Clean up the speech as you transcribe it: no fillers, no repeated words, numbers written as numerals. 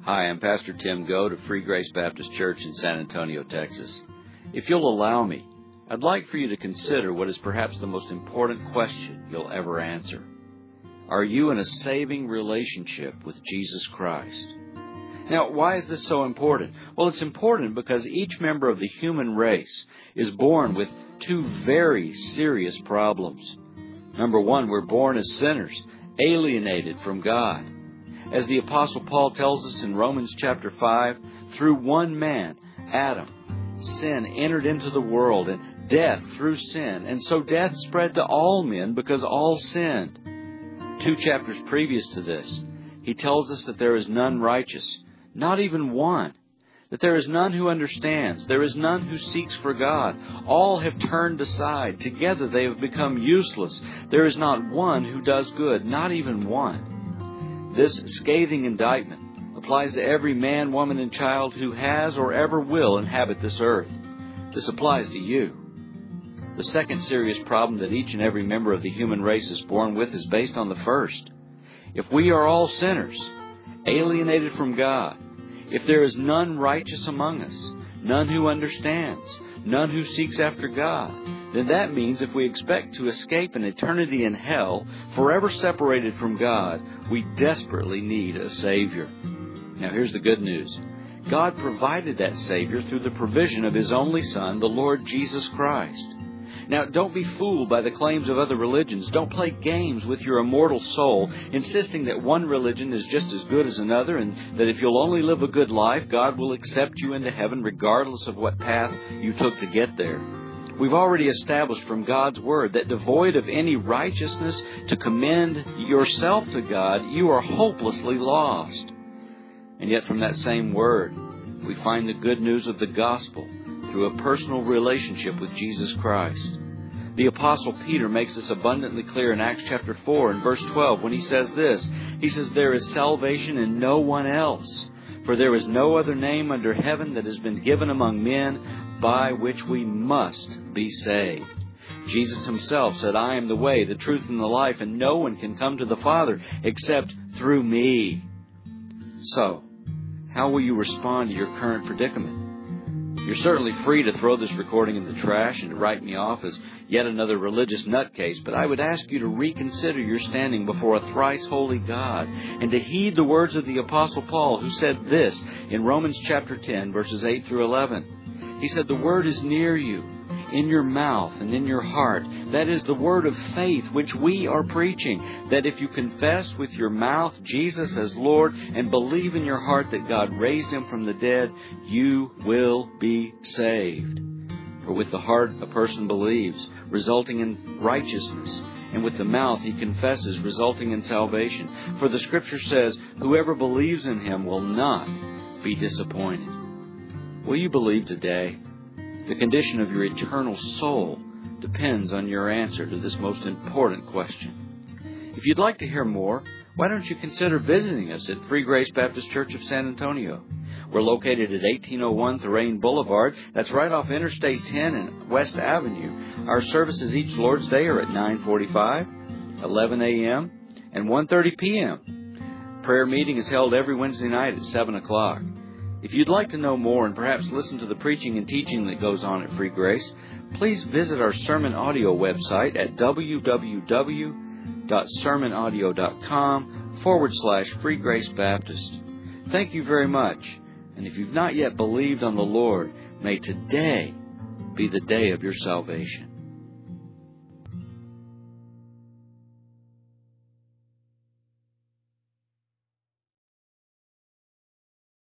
Hi, I'm Pastor Tim Goad of Free Grace Baptist Church in San Antonio, Texas. If you'll allow me, I'd like for you to consider what is perhaps the most important question you'll ever answer. Are you in a saving relationship with Jesus Christ? Now, why is this so important? Well, it's important because each member of the human race is born with two very serious problems. Number one, we're born as sinners, alienated from God. As the Apostle Paul tells us in Romans chapter 5, through one man, Adam, sin entered into the world, and death through sin. And so death spread to all men because all sinned. 2 chapters previous to this, he tells us that there is none righteous, not even one. That there is none who understands. There is none who seeks for God. All have turned aside. Together they have become useless. There is not one who does good, not even one. This scathing indictment applies to every man, woman, and child who has or ever will inhabit this earth. This applies to you. The second serious problem that each and every member of the human race is born with is based on the first. If we are all sinners, alienated from God, if there is none righteous among us, none who understands, none who seeks after God, then that means if we expect to escape an eternity in hell, forever separated from God, we desperately need a Savior. Now here's the good news. God provided that Savior through the provision of His only Son, the Lord Jesus Christ. Now, don't be fooled by the claims of other religions. Don't play games with your immortal soul, insisting that one religion is just as good as another and that if you'll only live a good life, God will accept you into heaven regardless of what path you took to get there. We've already established from God's Word that devoid of any righteousness to commend yourself to God, you are hopelessly lost. And yet from that same Word, we find the good news of the gospel through a personal relationship with Jesus Christ. The Apostle Peter makes this abundantly clear in Acts chapter 4 and verse 12 when he says this. He says, "There is salvation in no one else, for there is no other name under heaven that has been given among men by which we must be saved." Jesus Himself said, "I am the way, the truth, and the life, and no one can come to the Father except through me." So, how will you respond to your current predicament? You're certainly free to throw this recording in the trash and to write me off as yet another religious nutcase, but I would ask you to reconsider your standing before a thrice holy God and to heed the words of the Apostle Paul, who said this in Romans chapter 10, verses 8 through 11. He said, "The word is near you, in your mouth and in your heart. That is the word of faith which we are preaching, that if you confess with your mouth Jesus as Lord and believe in your heart that God raised Him from the dead, you will be saved. For with the heart a person believes, resulting in righteousness, and with the mouth he confesses, resulting in salvation. For the Scripture says, whoever believes in Him will not be disappointed." Will you believe today? The condition of your eternal soul depends on your answer to this most important question. If you'd like to hear more, why don't you consider visiting us at Free Grace Baptist Church of San Antonio? We're located at 1801 Thorane Boulevard. That's right off Interstate 10 and West Avenue. Our services each Lord's Day are at 9:45, 11 a.m., and 1:30 p.m. Prayer meeting is held every Wednesday night at 7 o'clock. If you'd like to know more and perhaps listen to the preaching and teaching that goes on at Free Grace, please visit our sermon audio website at www.sermonaudio.com/Free Grace Baptist. Thank you very much. And if you've not yet believed on the Lord, may today be the day of your salvation.